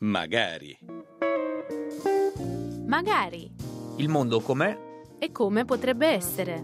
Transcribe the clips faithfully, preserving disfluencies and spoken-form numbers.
Magari. Magari. Il mondo com'è? E come potrebbe essere.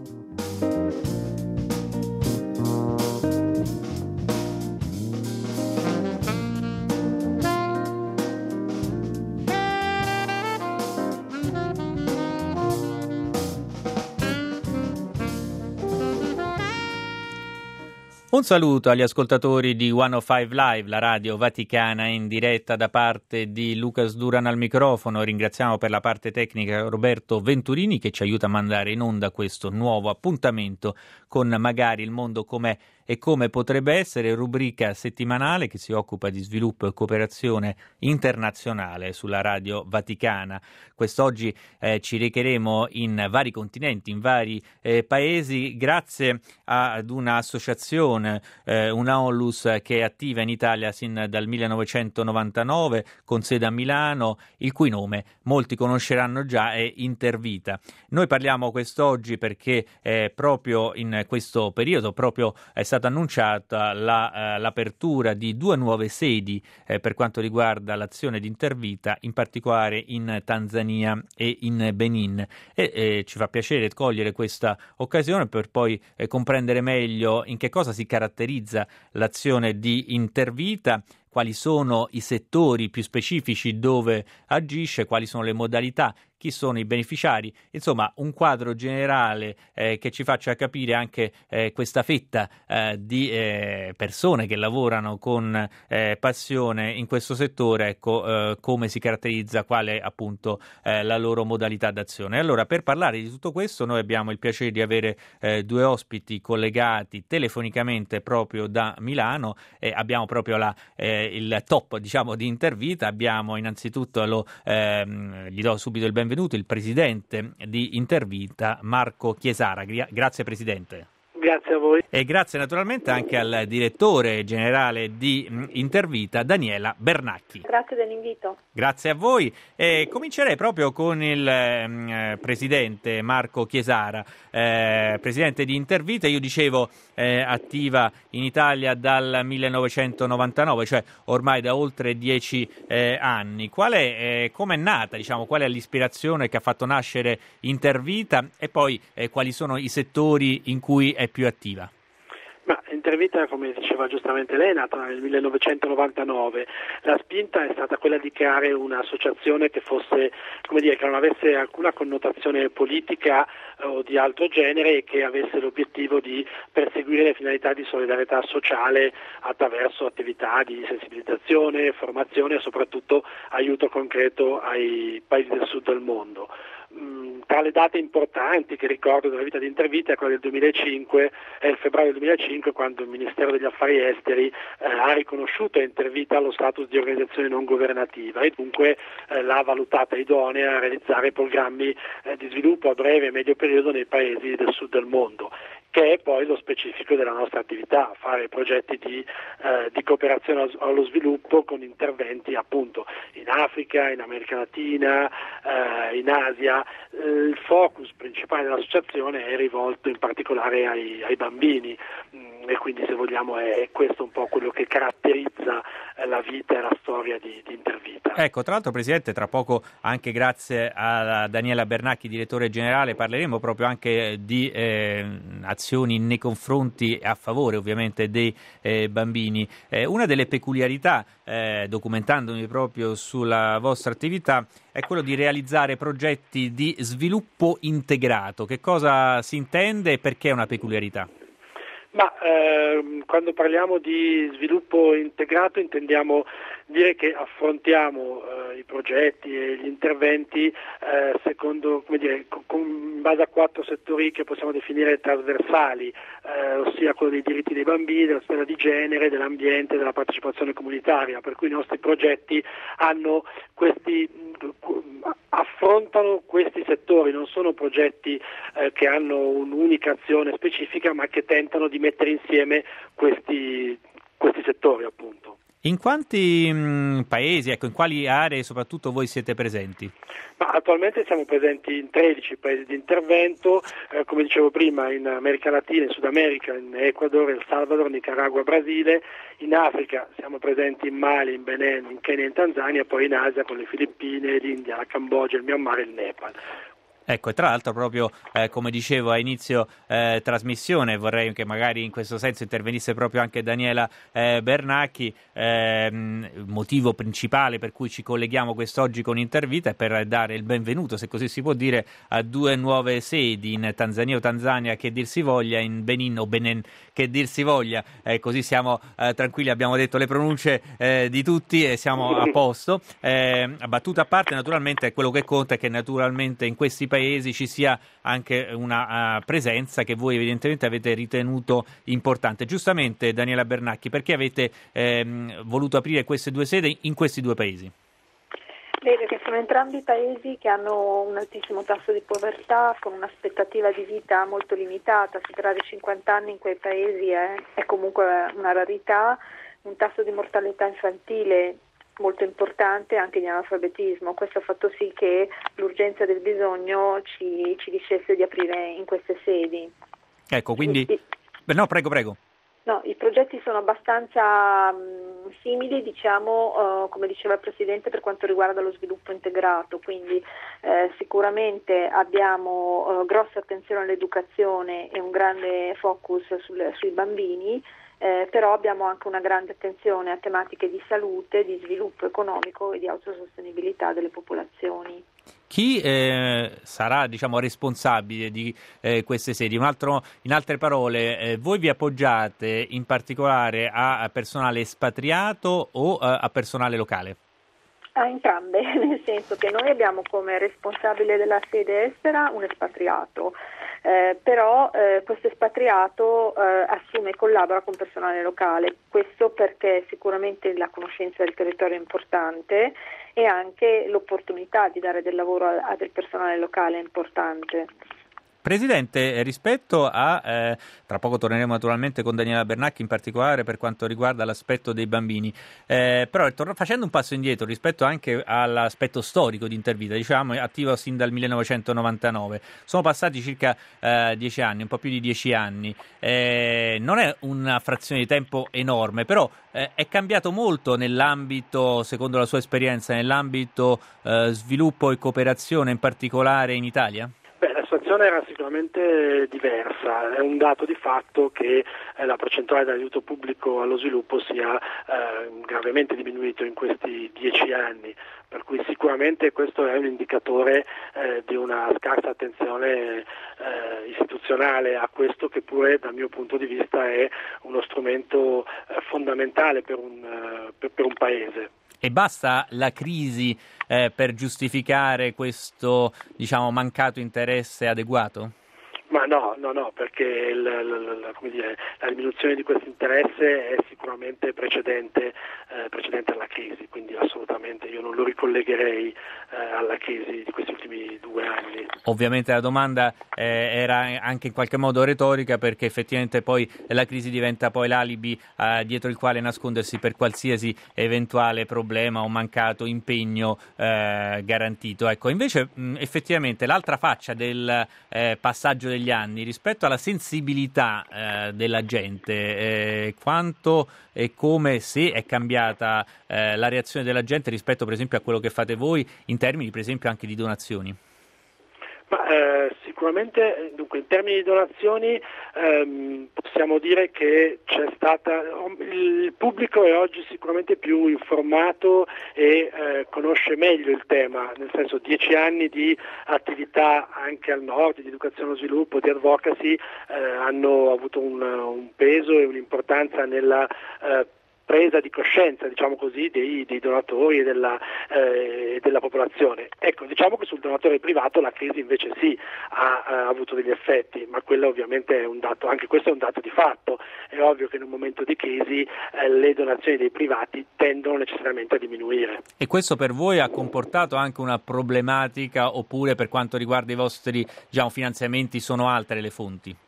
Un saluto agli ascoltatori di centocinque Live, la radio vaticana in diretta da parte di Lucas Duran al microfono. Ringraziamo per la parte tecnica Roberto Venturini che ci aiuta a mandare in onda questo nuovo appuntamento con Magari il mondo com'è e come potrebbe essere, rubrica settimanale che si occupa di sviluppo e cooperazione internazionale sulla radio vaticana. Quest'oggi eh, ci recheremo in vari continenti, in vari eh, paesi, grazie ad un'associazione, eh, una Onlus che è attiva in Italia sin dal millenovecentonovantanove, con sede a Milano, il cui nome molti conosceranno già, è Intervita. Noi parliamo quest'oggi perché eh, proprio in questo periodo, proprio è stata annunciata la, eh, l'apertura di due nuove sedi eh, per quanto riguarda l'azione di Intervita, in particolare in Tanzania e in Benin. E eh, ci fa piacere cogliere questa occasione per poi eh, comprendere meglio in che cosa si caratterizza l'azione di Intervita, quali sono i settori più specifici dove agisce, quali sono le modalità, chi sono i beneficiari, insomma un quadro generale eh, che ci faccia capire anche eh, questa fetta eh, di eh, persone che lavorano con eh, passione in questo settore, ecco eh, come si caratterizza, quale appunto eh, la loro modalità d'azione. Allora, per parlare di tutto questo noi abbiamo il piacere di avere eh, due ospiti collegati telefonicamente proprio da Milano e abbiamo proprio la, eh, il top, diciamo, di Intervita. Abbiamo innanzitutto, lo, ehm, gli do subito il benvenuto, il presidente di Intervita, Marco Chiesara. Grazie Presidente. Grazie a voi. E grazie naturalmente anche al direttore generale di Intervita, Daniela Bernacchi. Grazie dell'invito. Grazie a voi. E comincerei proprio con il eh, presidente Marco Chiesara, eh, presidente di Intervita. Io dicevo eh, attiva in Italia dal millenovecentonovantanove, cioè ormai da oltre dieci eh, anni. Qual è, eh, come è nata, diciamo, qual è l'ispirazione che ha fatto nascere Intervita e poi eh, quali sono i settori in cui è più attiva? Ma Intervita, come diceva giustamente lei, è nata nel millenovecentonovantanove. La spinta è stata quella di creare un'associazione che fosse, come dire, che non avesse alcuna connotazione politica eh, o di altro genere e che avesse l'obiettivo di perseguire le finalità di solidarietà sociale attraverso attività di sensibilizzazione, formazione e soprattutto aiuto concreto ai paesi del sud del mondo. Tra le date importanti che ricordo della vita di Intervita è quella del duemilacinque, è il febbraio duemilacinque, quando il Ministero degli Affari Esteri eh, ha riconosciuto a Intervita lo status di organizzazione non governativa e dunque eh, l'ha valutata idonea a realizzare programmi eh, di sviluppo a breve e medio periodo nei paesi del sud del mondo, che è poi lo specifico della nostra attività, fare progetti di, eh, di cooperazione allo sviluppo con interventi appunto in Africa, in America Latina, eh, in Asia. Eh, il focus principale dell'associazione è rivolto in particolare ai, ai bambini mh, e quindi, se vogliamo, è, è questo un po' quello che caratterizza eh, la vita e la storia di, di Intervita. Ecco, tra l'altro Presidente, tra poco anche grazie a Daniela Bernacchi, direttore generale, parleremo proprio anche di eh, azioni nei confronti, a favore ovviamente dei eh, bambini. Eh, una delle peculiarità, eh, documentandomi proprio sulla vostra attività, è quello di realizzare progetti di sviluppo integrato. Che cosa si intende e perché è una peculiarità? Ma ehm, quando parliamo di sviluppo integrato intendiamo dire che affrontiamo eh, i progetti e gli interventi eh, secondo, come dire, con, in base a quattro settori che possiamo definire trasversali, eh, ossia quello dei diritti dei bambini, della sfera di genere, dell'ambiente e della partecipazione comunitaria, per cui i nostri progetti hanno questi, affrontano questi settori, non sono progetti eh, che hanno un'unica azione specifica, ma che tentano di mettere insieme questi, questi settori, appunto. In quanti mh, paesi, ecco, in quali aree soprattutto voi siete presenti? Ma attualmente siamo presenti in tredici paesi di intervento, eh, come dicevo prima, in America Latina, in Sud America, in Ecuador, El Salvador, Nicaragua, Brasile. In Africa siamo presenti in Mali, in Benin, in Kenya e in Tanzania, poi in Asia con le Filippine, l'India, la Cambogia, il Myanmar e il Nepal. Ecco, e tra l'altro proprio eh, come dicevo a inizio eh, trasmissione, vorrei che magari in questo senso intervenisse proprio anche Daniela eh, Bernacchi, eh, motivo principale per cui ci colleghiamo quest'oggi con Intervita è per dare il benvenuto, se così si può dire, a due nuove sedi in Tanzania o Tanzania che dir si voglia, in Benin o Benin che dir si voglia, eh, così siamo eh, tranquilli, abbiamo detto le pronunce eh, di tutti e siamo a posto. Eh, battuta a parte, naturalmente quello che conta è che naturalmente in questi paesi paesi ci sia anche una uh, presenza che voi evidentemente avete ritenuto importante. Giustamente, Daniela Bernacchi, perché avete ehm, voluto aprire queste due sedi in questi due paesi? Beh, perché sono entrambi paesi che hanno un altissimo tasso di povertà, con un'aspettativa di vita molto limitata. Superare i cinquanta anni in quei paesi è, è comunque una rarità, un tasso di mortalità infantile molto importante, anche di analfabetismo. Questo ha fatto sì che l'urgenza del bisogno ci, ci dicesse di aprire in queste sedi. Ecco, quindi... I, no, prego, prego. No, i progetti sono abbastanza mh, simili, diciamo, uh, come diceva il Presidente, per quanto riguarda lo sviluppo integrato, quindi eh, sicuramente abbiamo uh, grossa attenzione all'educazione e un grande focus sul, sui bambini, Eh, però abbiamo anche una grande attenzione a tematiche di salute, di sviluppo economico e di autosostenibilità delle popolazioni. Chi eh, sarà, diciamo, responsabile di eh, queste sedi? Un altro, in altre parole, eh, voi vi appoggiate in particolare a, a personale espatriato o a, a personale locale? A entrambe, nel senso che noi abbiamo come responsabile della sede estera un espatriato. Eh, però eh, questo espatriato eh, assume e collabora con personale locale, questo perché sicuramente la conoscenza del territorio è importante e anche l'opportunità di dare del lavoro a, a del personale locale è importante. Presidente, rispetto a, eh, tra poco torneremo naturalmente con Daniela Bernacchi in particolare per quanto riguarda l'aspetto dei bambini, eh, però torno, facendo un passo indietro rispetto anche all'aspetto storico di Intervita, diciamo attivo sin dal millenovecentonovantanove, sono passati circa eh, dieci anni, un po' più di dieci anni, eh, non è una frazione di tempo enorme, però eh, è cambiato molto nell'ambito, secondo la sua esperienza, nell'ambito eh, sviluppo e cooperazione in particolare in Italia? Beh, la situazione era sicuramente diversa, è un dato di fatto che eh, la percentuale dell'aiuto pubblico allo sviluppo sia eh, gravemente diminuito in questi dieci anni, per cui sicuramente questo è un indicatore eh, di una scarsa attenzione eh, istituzionale a questo che pure dal mio punto di vista è uno strumento eh, fondamentale per un, eh, per, per un paese. E basta la crisi eh, per giustificare questo, diciamo, mancato interesse adeguato? Ma no, no, no, perché il, il, il, come dire, la diminuzione di questo interesse è sicuramente precedente, eh, precedente alla crisi, quindi assolutamente io non lo ricollegherei eh, alla crisi di questi ultimi due anni. Ovviamente la domanda eh, era anche in qualche modo retorica, perché effettivamente poi la crisi diventa poi l'alibi eh, dietro il quale nascondersi per qualsiasi eventuale problema o mancato impegno eh, garantito. Ecco, invece mh, effettivamente l'altra faccia del eh, passaggio degli anni rispetto alla sensibilità eh, della gente, eh, quanto e come, se è cambiata eh, la reazione della gente rispetto per esempio a quello che fate voi in termini per esempio anche di donazioni? Ma, eh, sicuramente, dunque, in termini di donazioni ehm, possiamo dire che c'è stata, il pubblico è oggi sicuramente più informato e eh, conosce meglio il tema, nel senso dieci anni di attività anche al nord, di educazione allo sviluppo, di advocacy eh, hanno avuto un, un peso e un'importanza nella eh, presa di coscienza, diciamo così, dei, dei donatori e della, eh, della popolazione. Ecco, diciamo che sul donatore privato la crisi invece sì ha, ha avuto degli effetti, ma quello ovviamente è un dato, anche questo è un dato di fatto. È ovvio che in un momento di crisi eh, le donazioni dei privati tendono necessariamente a diminuire. E questo per voi ha comportato anche una problematica, oppure per quanto riguarda i vostri, diciamo, finanziamenti sono altre le fonti?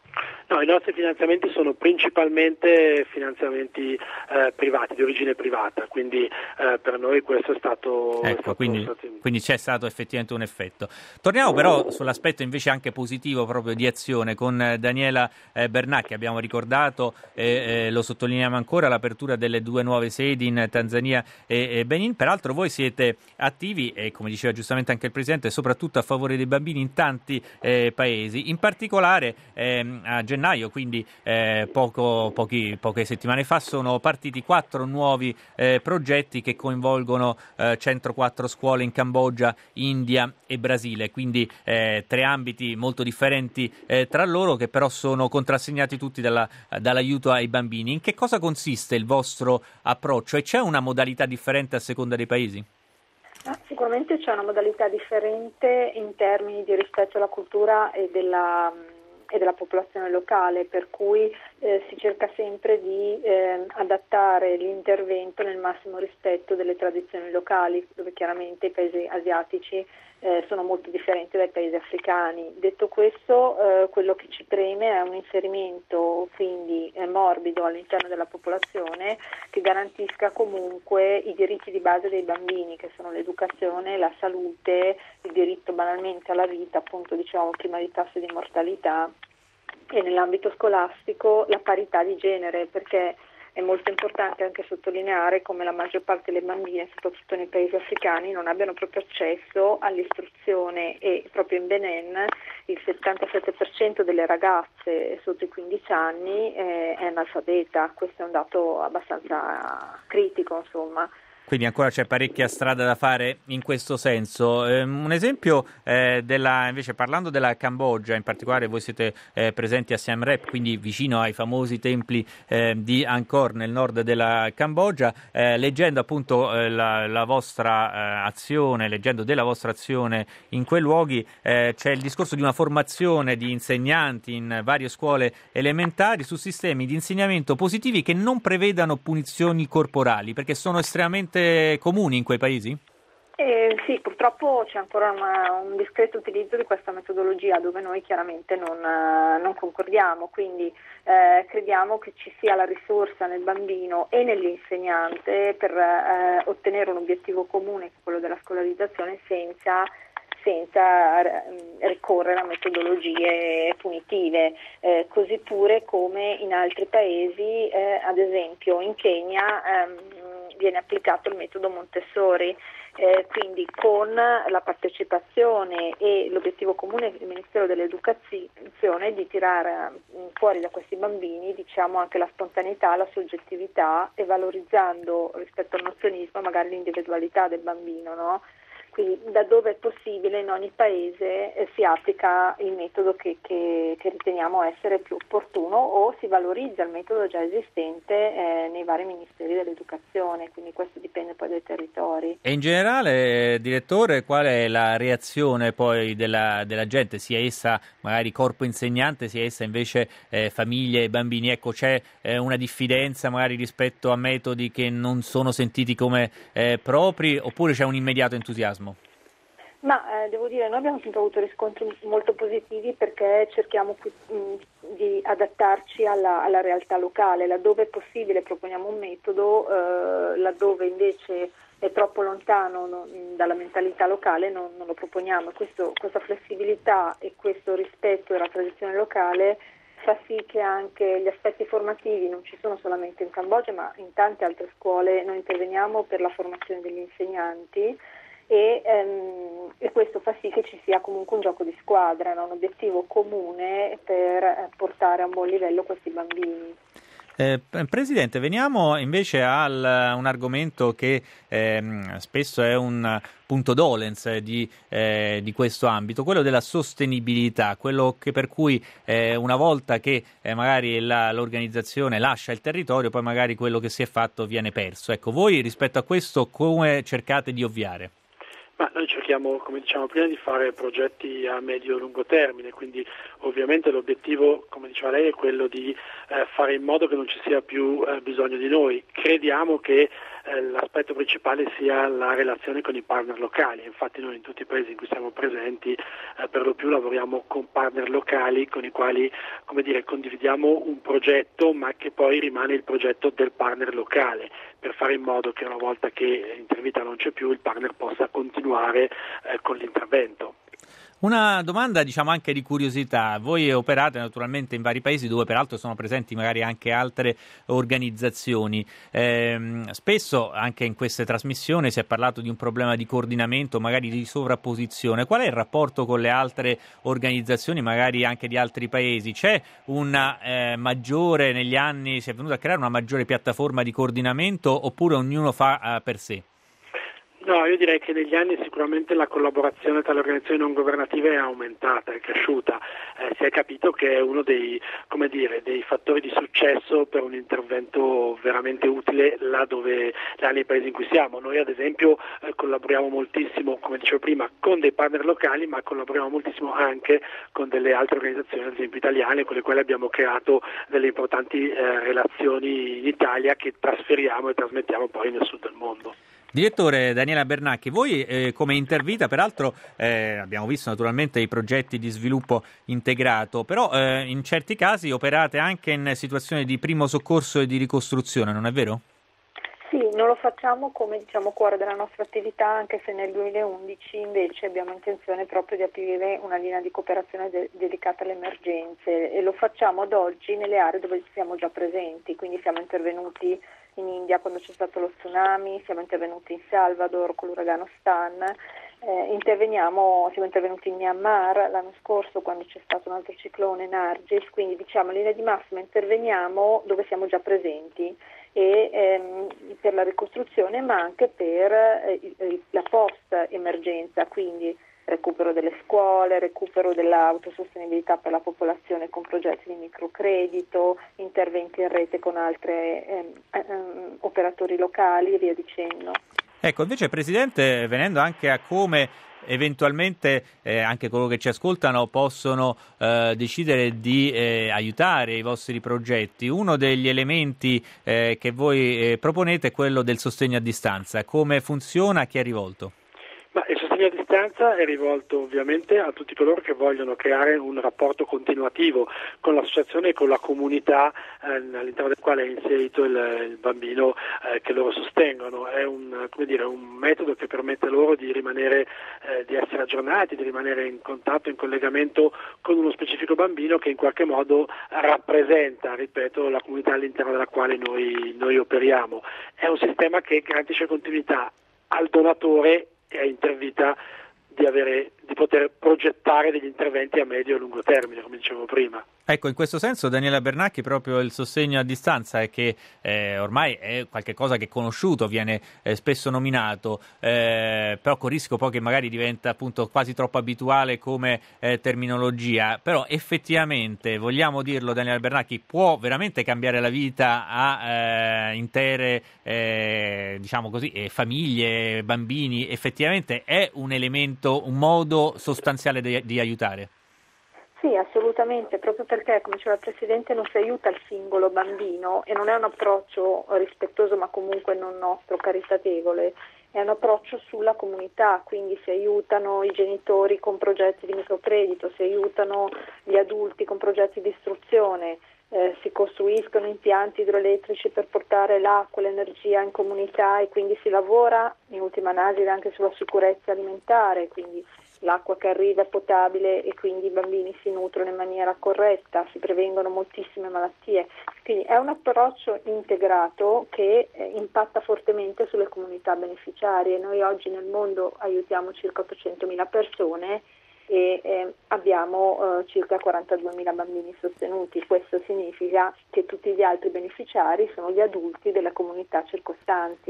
No, i nostri finanziamenti sono principalmente finanziamenti eh, privati, di origine privata, quindi eh, per noi questo è stato... Ecco, è stato, quindi, stato... quindi c'è stato effettivamente un effetto. Torniamo però sull'aspetto invece anche positivo proprio di azione con eh, Daniela eh, Bernacchi. Abbiamo ricordato, eh, eh, lo sottolineiamo ancora, l'apertura delle due nuove sedi in Tanzania e, e Benin. Peraltro voi siete attivi, e come diceva giustamente anche il Presidente, soprattutto a favore dei bambini in tanti eh, paesi, in particolare ehm, a gennaio, quindi eh, poco, pochi, poche settimane fa, sono partiti quattro nuovi eh, progetti che coinvolgono eh, centoquattro scuole in Cambogia, India e Brasile, quindi eh, tre ambiti molto differenti eh, tra loro, che però sono contrassegnati tutti dalla, dall'aiuto ai bambini. In che cosa consiste il vostro approccio e c'è una modalità differente a seconda dei paesi? Ah, sicuramente c'è una modalità differente in termini di rispetto alla cultura e della, e della popolazione locale, per cui eh, si cerca sempre di eh, adattare l'intervento nel massimo rispetto delle tradizioni locali, dove chiaramente i paesi asiatici eh, sono molto differenti dai paesi africani. Detto questo, eh, quello che ci preme è un inserimento quindi eh, morbido all'interno della popolazione, che garantisca comunque i diritti di base dei bambini, che sono l'educazione, la salute, il diritto banalmente alla vita, appunto diciamo prima di tasso di mortalità, e nell'ambito scolastico la parità di genere, perché è molto importante anche sottolineare come la maggior parte delle bambine, soprattutto nei paesi africani, non abbiano proprio accesso all'istruzione, e proprio in Benin il settantasette per cento delle ragazze sotto i quindici anni è analfabeta. Questo è un dato abbastanza critico, insomma. Quindi ancora c'è parecchia strada da fare in questo senso. Eh, un esempio eh, della, invece parlando della Cambogia, in particolare voi siete eh, presenti a Siem Reap, quindi vicino ai famosi templi eh, di Angkor nel nord della Cambogia, eh, leggendo appunto eh, la, la vostra eh, azione, leggendo della vostra azione in quei luoghi, eh, c'è il discorso di una formazione di insegnanti in varie scuole elementari su sistemi di insegnamento positivi che non prevedano punizioni corporali, perché sono estremamente comuni in quei paesi? Eh, sì, purtroppo c'è ancora una, un discreto utilizzo di questa metodologia, dove noi chiaramente non, uh, non concordiamo, quindi eh, crediamo che ci sia la risorsa nel bambino e nell'insegnante per eh, ottenere un obiettivo comune, che è quello della scolarizzazione, senza senza ricorrere a metodologie punitive, eh, così pure come in altri paesi, eh, ad esempio in Kenya ehm, viene applicato il metodo Montessori, eh, quindi con la partecipazione e l'obiettivo comune del Ministero dell'Educazione di tirare fuori da questi bambini, diciamo, anche la spontaneità, la soggettività, e valorizzando rispetto al nozionismo magari l'individualità del bambino, no? Quindi da dove è possibile in ogni paese eh, si applica il metodo che, che, che riteniamo essere più opportuno, o si valorizza il metodo già esistente eh, nei vari ministeri dell'educazione, quindi questo dipende poi dai territori. E in generale, eh, direttore, qual è la reazione poi della, della gente, sia essa magari corpo insegnante, sia essa invece eh, famiglie e bambini? Ecco, c'è eh, una diffidenza magari rispetto a metodi che non sono sentiti come eh, propri, oppure c'è un immediato entusiasmo? Ma eh, devo dire, noi abbiamo sempre avuto riscontri molto positivi, perché cerchiamo mh, di adattarci alla, alla realtà locale. Laddove è possibile proponiamo un metodo, eh, laddove invece è troppo lontano no, dalla mentalità locale non, non lo proponiamo. Questo, questa flessibilità e questo rispetto della tradizione locale fa sì che anche gli aspetti formativi non ci sono solamente in Cambogia, ma in tante altre scuole. Noi interveniamo per la formazione degli insegnanti, E, ehm, e questo fa sì che ci sia comunque un gioco di squadra, no? Un obiettivo comune per eh, portare a un buon livello questi bambini. Eh, Presidente, veniamo invece a un argomento che ehm, spesso è un punto dolens di, eh, di questo ambito, quello della sostenibilità, quello che per cui eh, una volta che eh, magari la, l'organizzazione lascia il territorio, poi magari quello che si è fatto viene perso. Ecco, voi rispetto a questo come cercate di ovviare? Ma noi cerchiamo, come diciamo prima, di fare progetti a medio e lungo termine, quindi ovviamente l'obiettivo, come diceva lei, è quello di eh, fare in modo che non ci sia più eh, bisogno di noi. Crediamo che eh, l'aspetto principale sia la relazione con i partner locali. Infatti noi in tutti i paesi in cui siamo presenti eh, per lo più lavoriamo con partner locali con i quali, come dire, condividiamo un progetto, ma che poi rimane il progetto del partner locale, per fare in modo che una volta che Intervita non c'è più il partner possa continuare eh, con l'intervento. Una domanda, diciamo, anche di curiosità. Voi operate naturalmente in vari paesi dove peraltro sono presenti magari anche altre organizzazioni. Eh, spesso anche in queste trasmissioni si è parlato di un problema di coordinamento, magari di sovrapposizione. Qual è il rapporto con le altre organizzazioni, magari anche di altri paesi? C'è una eh, maggiore, negli anni si è venuta a creare una maggiore piattaforma di coordinamento oppure ognuno fa eh, per sé? No, io direi che negli anni sicuramente la collaborazione tra le organizzazioni non governative è aumentata, è cresciuta. Eh, si è capito che è uno dei, come dire, dei fattori di successo per un intervento veramente utile là dove là nei paesi in cui siamo. Noi ad esempio eh, collaboriamo moltissimo, come dicevo prima, con dei partner locali, ma collaboriamo moltissimo anche con delle altre organizzazioni, ad esempio italiane, con le quali abbiamo creato delle importanti eh, relazioni in Italia che trasferiamo e trasmettiamo poi nel sud del mondo. Direttore Daniela Bernacchi, voi eh, come Intervita, peraltro eh, abbiamo visto naturalmente i progetti di sviluppo integrato, però eh, in certi casi operate anche in situazioni di primo soccorso e di ricostruzione, non è vero? Sì, non lo facciamo come diciamo cuore della nostra attività, anche se nel duemilaundici invece abbiamo intenzione proprio di aprire una linea di cooperazione de- dedicata alle emergenze e lo facciamo ad oggi nelle aree dove siamo già presenti, quindi siamo intervenuti in India quando c'è stato lo tsunami, siamo intervenuti in Salvador con l'uragano Stan, eh, interveniamo, siamo intervenuti in Myanmar l'anno scorso quando c'è stato un altro ciclone Nargis, quindi diciamo in linea di massima interveniamo dove siamo già presenti e ehm, per la ricostruzione ma anche per eh, la post emergenza, quindi recupero delle scuole, recupero dell'autosostenibilità per la popolazione con progetti di microcredito, interventi in rete con altri ehm, ehm, operatori locali e via dicendo. Ecco, invece Presidente, venendo anche a come eventualmente eh, anche coloro che ci ascoltano possono eh, decidere di eh, aiutare i vostri progetti, uno degli elementi eh, che voi eh, proponete è quello del sostegno a distanza. Come funziona? A chi è rivolto? Ma il sostegno a distanza è rivolto ovviamente a tutti coloro che vogliono creare un rapporto continuativo con l'associazione e con la comunità eh, all'interno del quale è inserito il, il bambino eh, che loro sostengono. È un, come dire, un metodo che permette loro di rimanere, eh, di essere aggiornati, di rimanere in contatto, in collegamento con uno specifico bambino che in qualche modo rappresenta, ripeto, la comunità all'interno della quale noi, noi operiamo. È un sistema che garantisce continuità al donatore e a Intervita di avere, di poter progettare degli interventi a medio e lungo termine, come dicevo prima. Ecco, in questo senso Daniela Bernacchi, proprio il sostegno a distanza è che eh, ormai è qualcosa che è conosciuto, viene eh, spesso nominato, eh, però con rischio poi che magari diventa appunto quasi troppo abituale come eh, terminologia, però effettivamente, vogliamo dirlo Daniela Bernacchi, può veramente cambiare la vita a eh, intere eh, diciamo così, eh, famiglie, bambini, effettivamente è un elemento, un modo sostanziale di, di aiutare. Sì, assolutamente, proprio perché, come diceva il Presidente, non si aiuta il singolo bambino e non è un approccio rispettoso ma comunque non nostro, caritatevole, è un approccio sulla comunità, quindi si aiutano i genitori con progetti di microcredito, si aiutano gli adulti con progetti di istruzione, eh, si costruiscono impianti idroelettrici per portare l'acqua e l'energia in comunità e quindi si lavora in ultima analisi anche sulla sicurezza alimentare, quindi l'acqua che arriva è potabile e quindi i bambini si nutrono in maniera corretta, si prevengono moltissime malattie. Quindi è un approccio integrato che eh, impatta fortemente sulle comunità beneficiarie. Noi oggi nel mondo aiutiamo circa ottocentomila persone e eh, abbiamo eh, circa quarantaduemila bambini sostenuti. Questo significa che tutti gli altri beneficiari sono gli adulti delle comunità circostanti.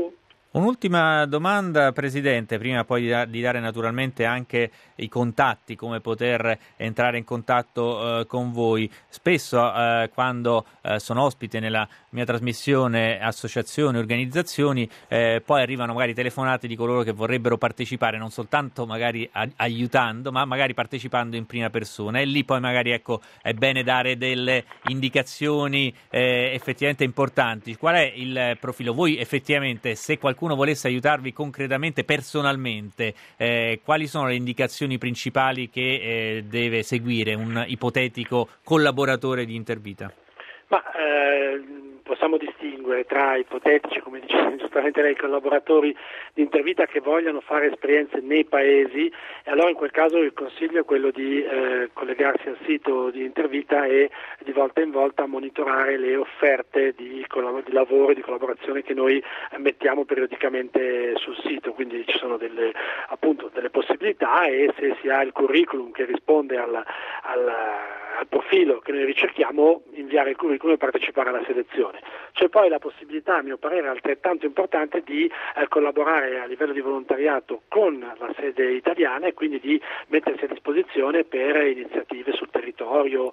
Un'ultima domanda, Presidente, prima poi di dare naturalmente anche i contatti, come poter entrare in contatto eh, con voi. Spesso eh, quando eh, sono ospite nella mia trasmissione associazioni, organizzazioni, eh, poi arrivano magari telefonate di coloro che vorrebbero partecipare, non soltanto magari a- aiutando, ma magari partecipando in prima persona, e lì poi magari ecco è bene dare delle indicazioni eh, effettivamente importanti. Qual è il profilo? Voi effettivamente, se qualcuno volesse aiutarvi concretamente, personalmente, eh, quali sono le indicazioni principali che eh, deve seguire un ipotetico collaboratore di Intervita? Ma eh, possiamo distinguere tra ipotetici, come dice giustamente lei, collaboratori di Intervita che vogliano fare esperienze nei paesi, e allora in quel caso il consiglio è quello di eh, collegarsi al sito di Intervita e di volta in volta monitorare le offerte di, collab- di lavoro e di collaborazione che noi mettiamo periodicamente sul sito, quindi ci sono delle, appunto, delle possibilità, e se si ha il curriculum che risponde al, al, al profilo che noi ricerchiamo, inviare il curriculum e partecipare alla selezione. C'è poi la possibilità, a mio parere altrettanto importante, di eh, collaborare a livello di volontariato con la sede italiana e quindi di mettersi a disposizione per iniziative sul territorio,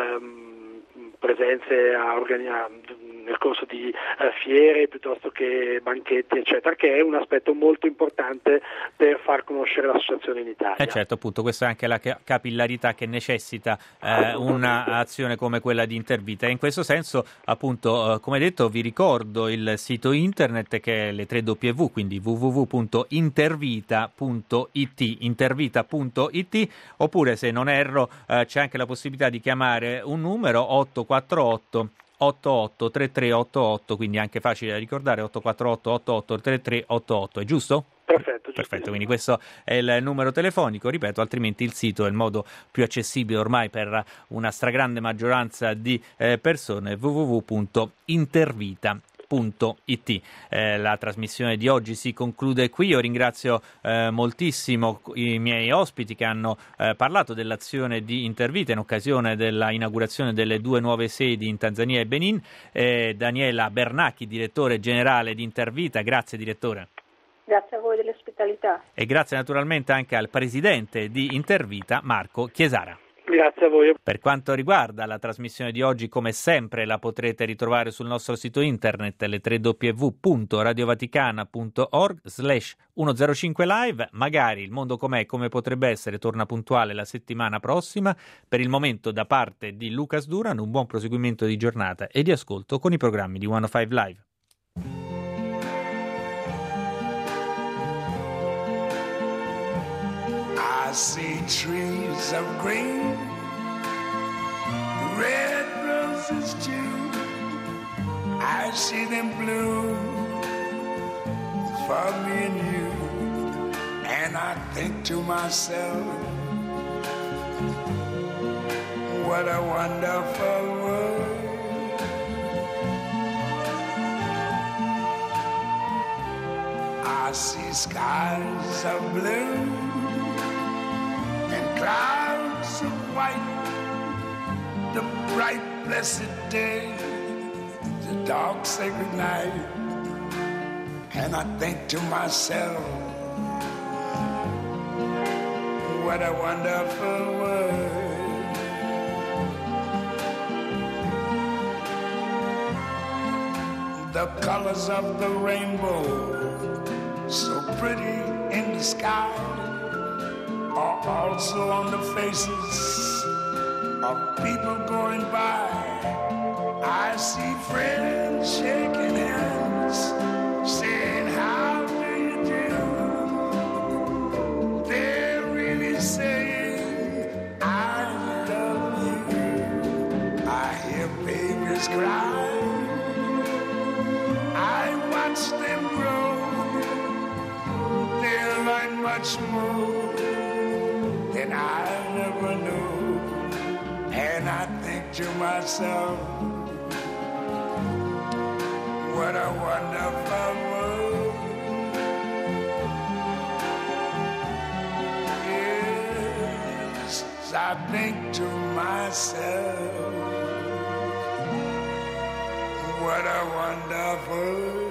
ehm, presenze a organi- a, nel corso di eh, fiere piuttosto che banchetti, eccetera, che è un aspetto molto importante per far conoscere l'associazione in Italia. Eh certo, appunto, questa è anche la capillarità che necessita eh, un'azione come quella di Intervita. E in questo senso, appunto, eh, come detto, vi ricordo il sito internet che è le tre W, quindi w w w punto intervita punto i t, intervita punto i t, oppure, se non erro, eh, c'è anche la possibilità di chiamare un numero otto quattro otto otto otto tre tre otto otto, quindi anche facile da ricordare, otto quattro otto otto otto tre tre otto otto, è giusto? Perfetto, Perfetto, quindi questo è il numero telefonico, ripeto, altrimenti il sito è il modo più accessibile ormai per una stragrande maggioranza di eh, persone, w w w punto intervita punto i t. Eh, la trasmissione di oggi si conclude qui. Io ringrazio eh, moltissimo i miei ospiti che hanno eh, parlato dell'azione di Intervita in occasione della inaugurazione delle due nuove sedi in Tanzania e Benin. Eh, Daniela Bernacchi, direttore generale di Intervita, grazie direttore. Grazie a voi dell'ospitalità. E grazie naturalmente anche al presidente di Intervita, Marco Chiesara. Grazie a voi. Per quanto riguarda la trasmissione di oggi, come sempre la potrete ritrovare sul nostro sito internet, le tre w punto radiovaticana punto org slash centocinque live. Magari Il Mondo Com'è, come potrebbe essere, torna puntuale la settimana prossima. Per il momento, da parte di Lucas Duran, un buon proseguimento di giornata e di ascolto con i programmi di centocinque Live. I see trees of green, red roses too. I see them bloom for me and you. And I think to myself, what a wonderful world. I see skies of blue and clouds of white, the bright blessed day, the dark sacred night. And I think to myself, what a wonderful world. The colors of the rainbow, so pretty in the sky, are also on the faces of people going by. I see friends shaking hands, saying, how do you do? They're really saying, I love you. I hear babies cry, I watch them grow. They'll learn much more than I never knew. And I think to myself, what a wonderful world. Yes, I think to myself, what a wonderful world.